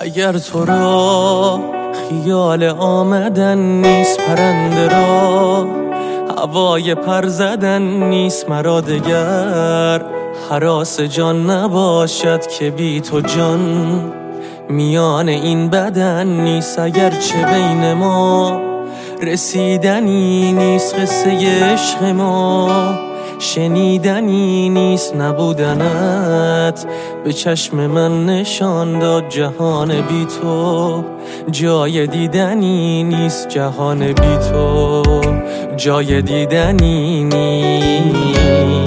اگر تو را خیال آمدن نیست، پرنده را هوای پر زدن نیست، مرا دگر هراس جان نباشد که بی تو جان میان این بدن نیست. اگر چه بین ما رسیدنی نیست، قصه عشق ما شنیدنی نیست، نبودنت به چشم من نشان داد جهان بی تو جای دیدنی نیست، جهان بی تو جای دیدنی نیست.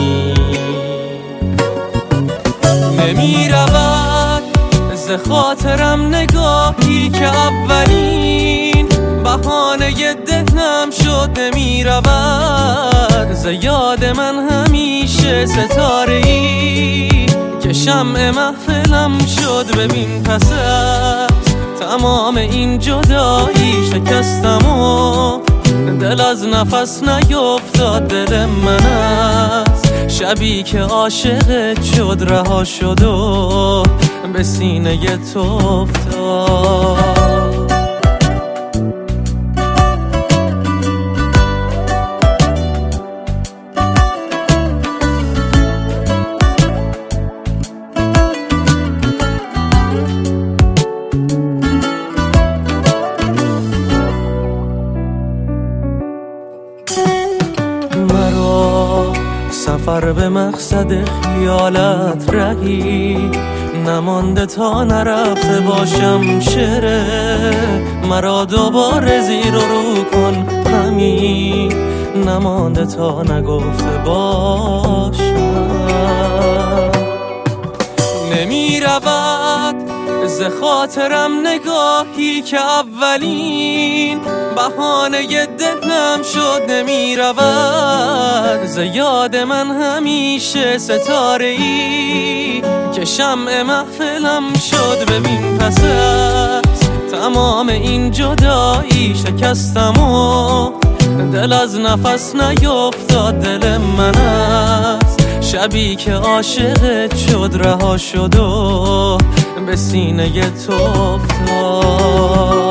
نمی رود ز خاطرم نگاهی که اولین بهانه دهنم شد، نمی رود ز یاد من همیشه ستاره‌ای که شمع محفلم شد. ببین پس از تمام این جدایی شکستم و دل از نفس نیفتاد. دل من از شبی که عاشقت شد رها شد و به سینه تو افتاد. سفر به مقصد خیالت رهی نمانده تا نرفته باشم. شعر مرا دوباره زیر و رو کن، همین نمانده تا نگفته باشم. نمی رود ز خاطرم نگاهی که اولین بهانه دهنم شد، نمی رود ز یاد من همیشه ستاره‌ای که شمع محفلم شد. ببین پس از تمام این جدایی شکستم و دل از نفس نیفتاد. دل من از شبی که عاشقت شد رها شد و به سینه تو افتاد.